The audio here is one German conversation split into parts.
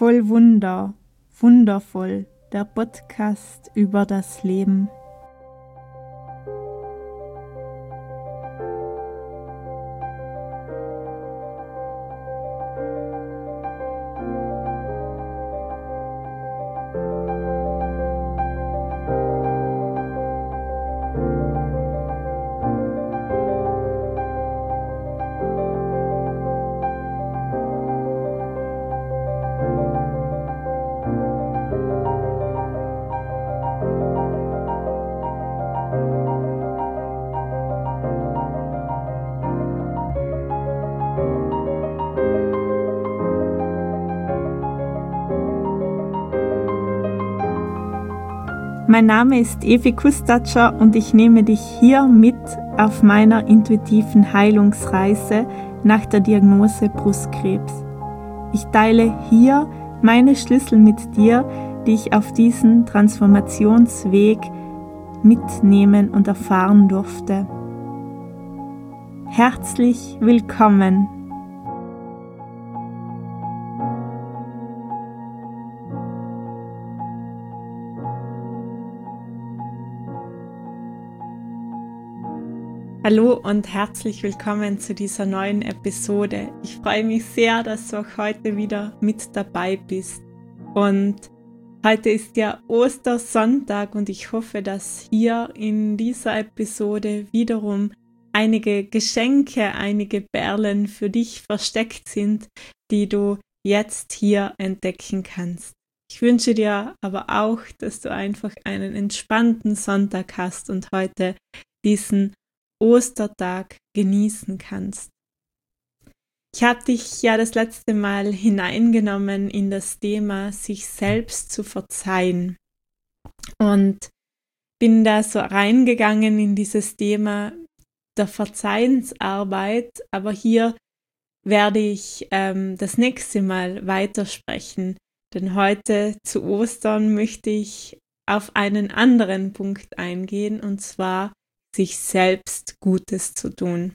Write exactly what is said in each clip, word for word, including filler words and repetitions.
Voll Wunder, wundervoll, der Podcast über das Leben. Mein Name ist Evi Kustatscher und ich nehme dich hier mit auf meiner intuitiven Heilungsreise nach der Diagnose Brustkrebs. Ich teile hier meine Schlüssel mit dir, die ich auf diesen Transformationsweg mitnehmen und erfahren durfte. Herzlich willkommen! Hallo und herzlich willkommen zu dieser neuen Episode. Ich freue mich sehr, dass du auch heute wieder mit dabei bist. Und heute ist ja Ostersonntag und ich hoffe, dass hier in dieser Episode wiederum einige Geschenke, einige Perlen für dich versteckt sind, die du jetzt hier entdecken kannst. Ich wünsche dir aber auch, dass du einfach einen entspannten Sonntag hast und heute diesen Ostertag genießen kannst. Ich habe dich ja das letzte Mal hineingenommen in das Thema, sich selbst zu verzeihen und bin da so reingegangen in dieses Thema der Verzeihensarbeit, aber hier werde ich ähm, das nächste Mal weitersprechen, denn heute zu Ostern möchte ich auf einen anderen Punkt eingehen, und zwar sich selbst Gutes zu tun.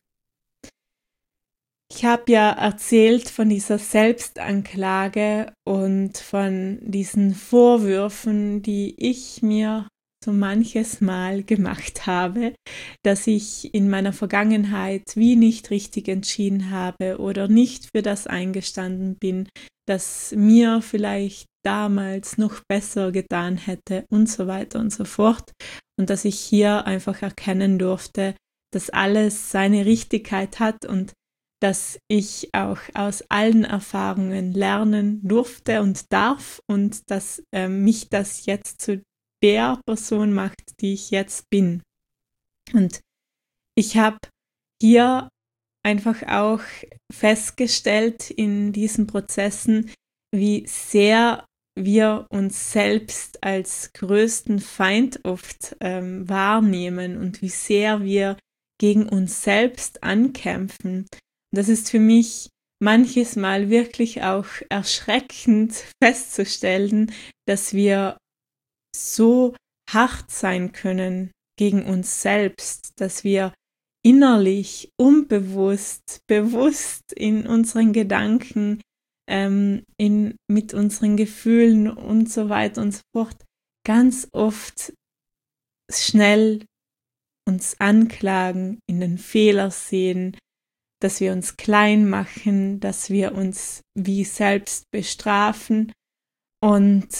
Ich habe ja erzählt von dieser Selbstanklage und von diesen Vorwürfen, die ich mir so manches Mal gemacht habe, dass ich in meiner Vergangenheit wie nicht richtig entschieden habe oder nicht für das eingestanden bin, das mir vielleicht damals noch besser getan hätte und so weiter und so fort. Und dass ich hier einfach erkennen durfte, dass alles seine Richtigkeit hat und dass ich auch aus allen Erfahrungen lernen durfte und darf und dass äh, mich das jetzt zu der Person macht, die ich jetzt bin. Und ich habe hier einfach auch festgestellt in diesen Prozessen, wie sehr wir uns selbst als größten Feind oft ähm, wahrnehmen und wie sehr wir gegen uns selbst ankämpfen. Und das ist für mich manches Mal wirklich auch erschreckend festzustellen, dass wir so hart sein können gegen uns selbst, dass wir innerlich, unbewusst, bewusst in unseren Gedanken, ähm, in, mit unseren Gefühlen und so weiter und so fort ganz oft schnell uns anklagen, in den Fehler sehen, dass wir uns klein machen, dass wir uns wie selbst bestrafen. Und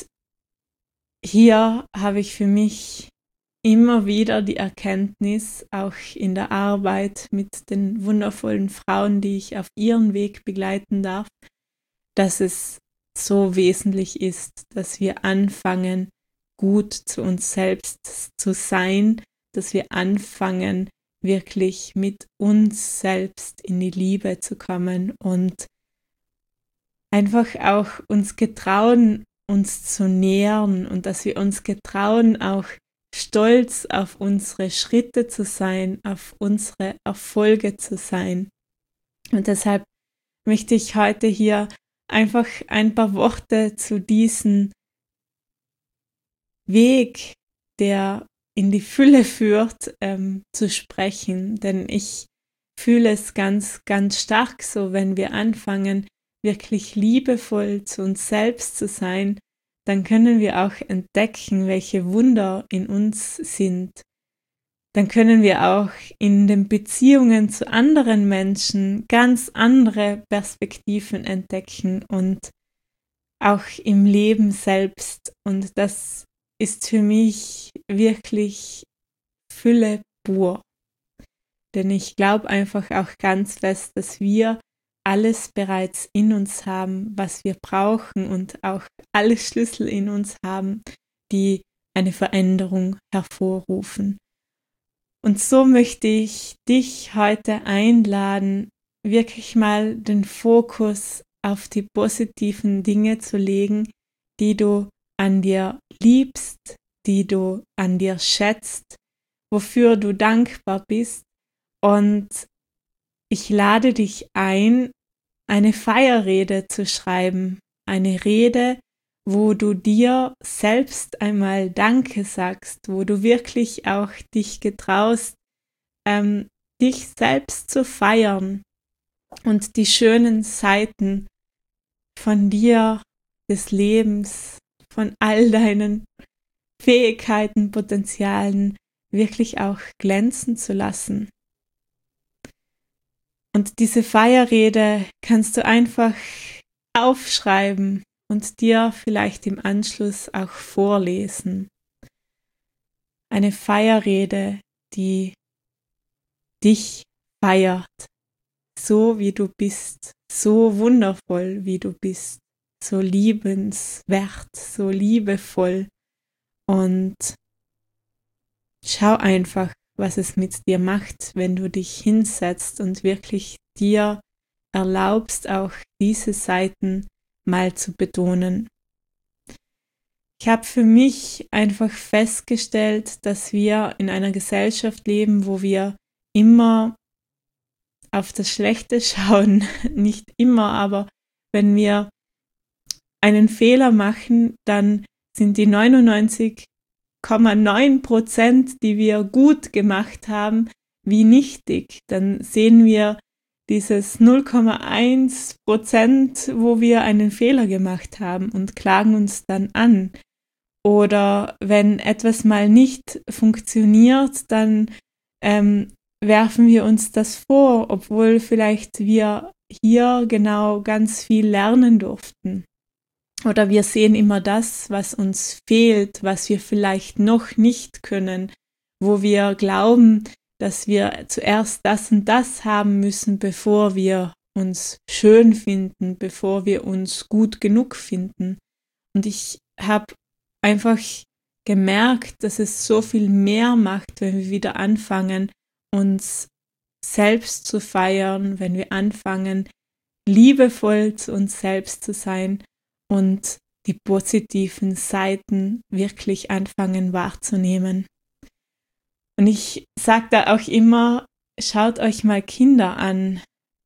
hier habe ich für mich immer wieder die Erkenntnis, auch in der Arbeit mit den wundervollen Frauen, die ich auf ihren Weg begleiten darf, dass es so wesentlich ist, dass wir anfangen, gut zu uns selbst zu sein, dass wir anfangen, wirklich mit uns selbst in die Liebe zu kommen und einfach auch uns getrauen, uns zu nähern und dass wir uns getrauen, auch stolz auf unsere Schritte zu sein, auf unsere Erfolge zu sein. Und deshalb möchte ich heute hier einfach ein paar Worte zu diesem Weg, der in die Fülle führt, ähm, zu sprechen. Denn ich fühle es ganz, ganz stark so, wenn wir anfangen, wirklich liebevoll zu uns selbst zu sein, dann können wir auch entdecken, welche Wunder in uns sind. Dann können wir auch in den Beziehungen zu anderen Menschen ganz andere Perspektiven entdecken und auch im Leben selbst. Und das ist für mich wirklich Fülle pur. Denn ich glaube einfach auch ganz fest, dass wir alles bereits in uns haben, was wir brauchen und auch alle Schlüssel in uns haben, die eine Veränderung hervorrufen. Und so möchte ich dich heute einladen, wirklich mal den Fokus auf die positiven Dinge zu legen, die du an dir liebst, die du an dir schätzt, wofür du dankbar bist. Und ich lade dich ein, eine Feierrede zu schreiben, eine Rede, wo du dir selbst einmal Danke sagst, wo du wirklich auch dich getraust, ähm, dich selbst zu feiern und die schönen Seiten von dir, des Lebens, von all deinen Fähigkeiten, Potenzialen wirklich auch glänzen zu lassen. Und diese Feierrede kannst du einfach aufschreiben und dir vielleicht im Anschluss auch vorlesen. Eine Feierrede, die dich feiert, so wie du bist, so wundervoll wie du bist, so liebenswert, so liebevoll. Und schau einfach, was es mit dir macht, wenn du dich hinsetzt und wirklich dir erlaubst, auch diese Seiten mal zu betonen. Ich habe für mich einfach festgestellt, dass wir in einer Gesellschaft leben, wo wir immer auf das Schlechte schauen. Nicht immer, aber wenn wir einen Fehler machen, dann sind die neunundneunzig Komma neun Prozent, die wir gut gemacht haben, wie nichtig. Dann sehen wir dieses null Komma eins Prozent, wo wir einen Fehler gemacht haben und klagen uns dann an. Oder wenn etwas mal nicht funktioniert, dann ähm, werfen wir uns das vor, obwohl vielleicht wir hier genau ganz viel lernen durften. Oder wir sehen immer das, was uns fehlt, was wir vielleicht noch nicht können, wo wir glauben, dass wir zuerst das und das haben müssen, bevor wir uns schön finden, bevor wir uns gut genug finden. Und ich habe einfach gemerkt, dass es so viel mehr macht, wenn wir wieder anfangen, uns selbst zu feiern, wenn wir anfangen, liebevoll zu uns selbst zu sein und die positiven Seiten wirklich anfangen wahrzunehmen. Und ich sage da auch immer, schaut euch mal Kinder an.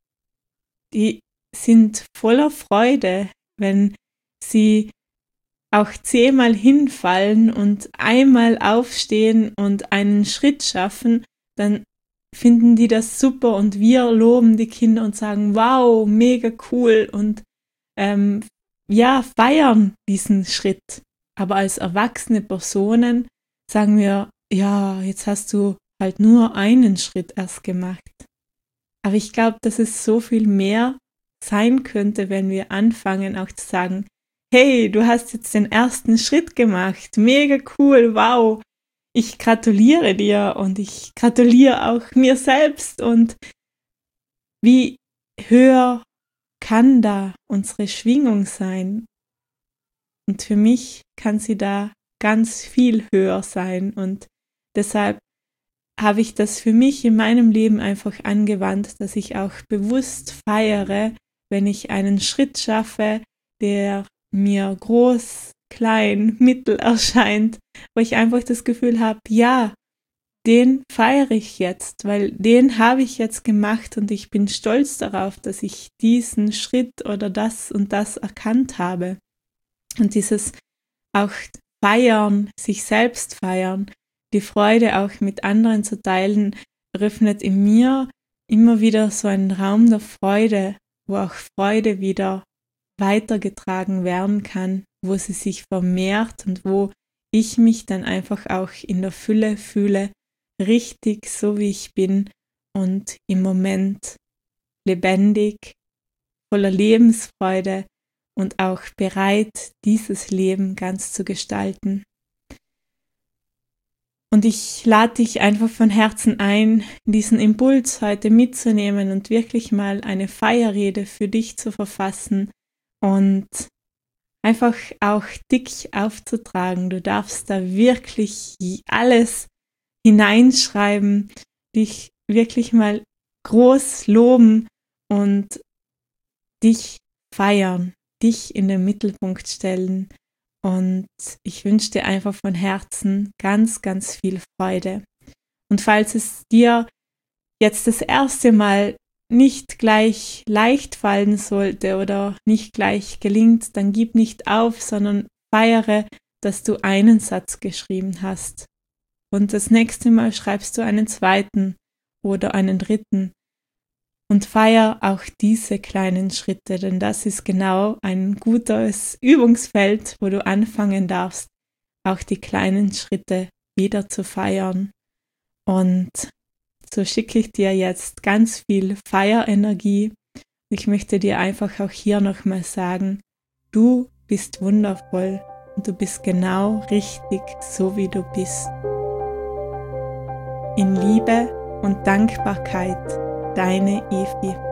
Die sind voller Freude, wenn sie auch zehnmal hinfallen und einmal aufstehen und einen Schritt schaffen, dann finden die das super und wir loben die Kinder und sagen, wow, mega cool und ähm, ja, feiern diesen Schritt. Aber als erwachsene Personen sagen wir, ja, jetzt hast du halt nur einen Schritt erst gemacht. Aber ich glaube, dass es so viel mehr sein könnte, wenn wir anfangen auch zu sagen, hey, du hast jetzt den ersten Schritt gemacht, mega cool, wow, ich gratuliere dir und ich gratuliere auch mir selbst und wie höher kann da unsere Schwingung sein? Und für mich kann sie da ganz viel höher sein und deshalb habe ich das für mich in meinem Leben einfach angewandt, dass ich auch bewusst feiere, wenn ich einen Schritt schaffe, der mir groß, klein, mittel erscheint, wo ich einfach das Gefühl habe, ja, den feiere ich jetzt, weil den habe ich jetzt gemacht und ich bin stolz darauf, dass ich diesen Schritt oder das und das erkannt habe. Und dieses auch feiern, sich selbst feiern, die Freude auch mit anderen zu teilen, öffnet in mir immer wieder so einen Raum der Freude, wo auch Freude wieder weitergetragen werden kann, wo sie sich vermehrt und wo ich mich dann einfach auch in der Fülle fühle, richtig so wie ich bin und im Moment lebendig, voller Lebensfreude und auch bereit, dieses Leben ganz zu gestalten. Und ich lade dich einfach von Herzen ein, diesen Impuls heute mitzunehmen und wirklich mal eine Feierrede für dich zu verfassen und einfach auch dick aufzutragen. Du darfst da wirklich alles hineinschreiben, dich wirklich mal groß loben und dich feiern, dich in den Mittelpunkt stellen. Und ich wünsche dir einfach von Herzen ganz, ganz viel Freude. Und falls es dir jetzt das erste Mal nicht gleich leicht fallen sollte oder nicht gleich gelingt, dann gib nicht auf, sondern feiere, dass du einen Satz geschrieben hast. Und das nächste Mal schreibst du einen zweiten oder einen dritten. Und feier auch diese kleinen Schritte, denn das ist genau ein gutes Übungsfeld, wo du anfangen darfst, auch die kleinen Schritte wieder zu feiern. Und so schicke ich dir jetzt ganz viel Feierenergie. Ich möchte dir einfach auch hier nochmal sagen, du bist wundervoll und du bist genau richtig, so wie du bist. In Liebe und Dankbarkeit. Deine Evi.